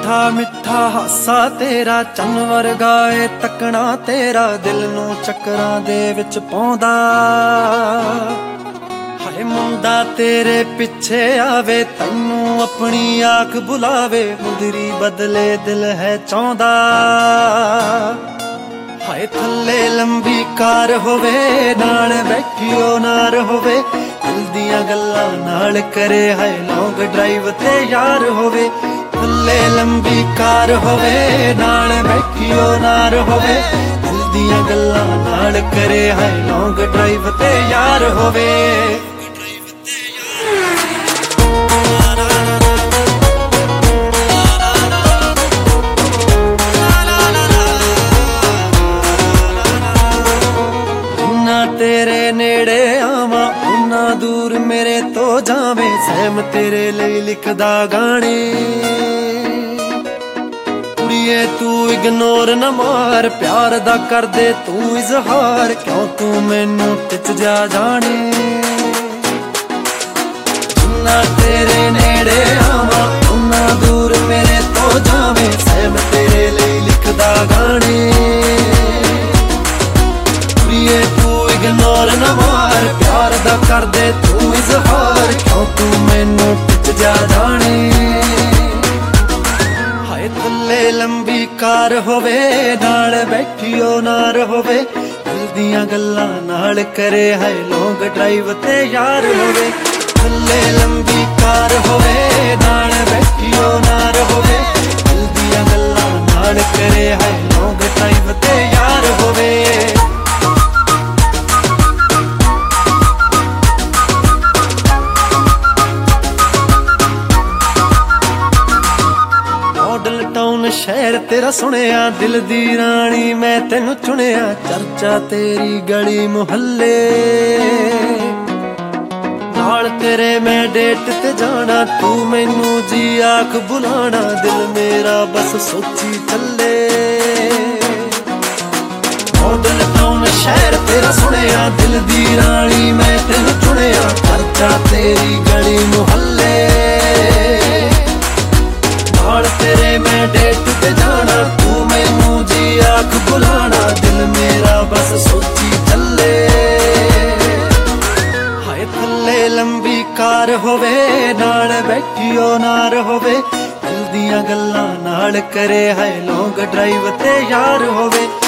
ਮਿੱਠਾ ਮਿੱਠਾ ਹਾਸਾ ਤੇਰਾ, ਚੰਨ ਵਰਗਾ ਏ ਤੱਕਣਾ ਤੇਰਾ, ਦਿਲ ਨੂੰ ਚੱਕਰਾਂ ਦੇ ਵਿੱਚ ਪਾਉਂਦਾ। ਹਾਏ ਮੁੰਡਾ ਤੇਰੇ ਪਿੱਛੇ ਆਵੇ, ਤੈਨੂੰ ਆਪਣੀ ਆਖ ਬੁਲਾਵੇ, ਮੁੰਦਰੀ ਬਦਲੇ ਦਿਲ ਹੈ ਚਾਹੁੰਦਾ। ਹਾਏ ਥੱਲੇ ਲੰਬੀ ਕਾਰ ਹੋਵੇ, ਨਾਲ ਬੈਠਿਓ ਨਾਰ ਹੋਵੇ, ਦਿਲ ਦੀਆਂ ਗੱਲਾਂ ਨਾਲ ਕਰੇ, ਹਾਏ ਲੌਂਗ ਡਰਾਈਵ ਤੇ ਯਾਰ ਹੋਵੇ। ਥੱਲੇ ਲੰਬੀ ਕਾਰ ਹੋਵੇ, ਨਾਲ ਬੈਠਿਓ ਨਾਰ ਹੋਵੇ, ਦਿਲ ਦੀਆਂ ਗੱਲਾਂ ਨਾਲ ਕਰੇ, ਹਾਏ ਲੌਂਗ ਡਰਾਈਵ ਤੇ ਯਾਰ ਹੋਵੇ। ਤੇਰੇ ਨੇੜੇ ਆਵਾਂ ਉਨਾ ਦੂਰ ਮੇਰੇ ਤੋਂ ਜਾਵੇਂ, ਸਹਿਮ ਤੇਰੇ ਲਈ ਲਿਖਦਾ ਗਾਣੇ। ਕੁੜੀਏ ਤੂੰ ਇਗਨੋਰ ਨਾ ਮਾਰ, ਪਿਆਰ ਦਾ ਕਰਦੇ ਤੂੰ ਇਜ਼ਹਾਰ, ਕਿਉਂ ਤੂੰ ਮੈਨੂੰ ਟਿਚ ਜਾ ਜਾਣੇ। ਉਨਾ ਤੇਰੇ ਨੇੜੇ ਆਵਾਂ ਉਨਾ ਦੂਰ ਮੇਰੇ ਤੋਂ ਜਾਵੇਂ, ਸਹਿਮ ਤੇਰੇ ਲਈ ਲਿਖਦਾ ਗਾਣੇ। ਕੁੜੀਏ ਇਗਨੋਰ ਨਾ ਮਾਰ, ਪਿਆਰ ਦਾ ਕਰਦੇ ਤੂੰ ਇਜ਼ਹਾਰ, ਕਿਉਂ ਤੂੰ ਮੈਨੂੰ ਟਿਚ ਜਾ ਜਾਣੇ। ਹਾਏ ਥੱਲੇ ਲੰਬੀ ਕਾਰ ਹੋਵੇ, ਨਾਲ ਬੈਠਿਓ ਨਾਰ ਹੋਵੇ, ਦਿਲ ਦੀਆਂ ਗੱਲਾਂ ਨਾਲ ਕਰੇ, ਹਾਏ ਲੌਂਗ ਡਰਾਈਵ ਤੇ ਯਾਰ ਹੋਵੇ। ਥੱਲੇ ਲੰਬੀ ਕਾਰ ਹੋਵੇ, ਨਾਲ ਬੈਠਿਓ ਨਾਰ ਹੋਵੇ, ਦਿਲ ਦੀਆਂ ਗੱਲਾਂ ਨਾਲ ਕਰੇ, ਹਾਏ ਲੌਂਗ ਡਰਾਈਵ ਤੇ ਯਾਰ ਹੋਵੇ। ਸ਼ਹਿਰ ਤੇਰਾ ਸੁਣਿਆ, ਦਿਲ ਦੀ ਰਾਣੀ ਮੈਂ ਤੈਨੂੰ ਚੁਣਿਆ, ਚਰਚਾ ਤੇਰੀ ਗਲੀ ਮੁਹੱਲੇ। ਨਾਲ ਤੇਰੇ ਮੈਂ ਡੇਟ ਤੇ ਜਾਣਾ, ਤੂੰ ਮੈਨੂੰ ਜੀ ਆਖ ਬੁਲਾਣਾ, ਦਿਲ ਮੇਰਾ ਬਸ ਸੋਚੀ ਚੱਲੇ। ਮਾਡਲ ਟਾਊਨ ਸ਼ਹਿਰ ਤੇਰਾ ਸੁਣਿਆ, ਦਿਲ ਦੀ ਰਾਣੀ ਮੈਂ ਤੈਨੂੰ ਚੁਣਿਆ, ਚਰਚਾ ਤੇਰੀ ਗਲੀ ਮੁਹੱਲੇ। ਨਾਲ ਤੇਰੇ ਮੈਂ ਡੇਟ ਤੇ ਜਾਣਾ, ਤੂੰ ਮੈਨੂੰ ਜੀ ਆਖ ਬੁਲਾਣਾ, ਦਿਲ ਮੇਰਾ ਬਸ ਸੋਚੀ ਚੱਲੇ। ਹਾਏ ਥੱਲੇ ਲੰਬੀ ਕਾਰ ਹੋਵੇ, ਨਾਲ ਬੈਠਿਓ ਨਾਰ ਹੋਵੇ, ਦਿਲ ਦੀਆਂ ਗੱਲਾਂ ਨਾਲ ਕਰੇ, ਹਾਏ ਲੌਂਗ ਡਰਾਈਵ ਤੇ ਯਾਰ ਹੋਵੇ।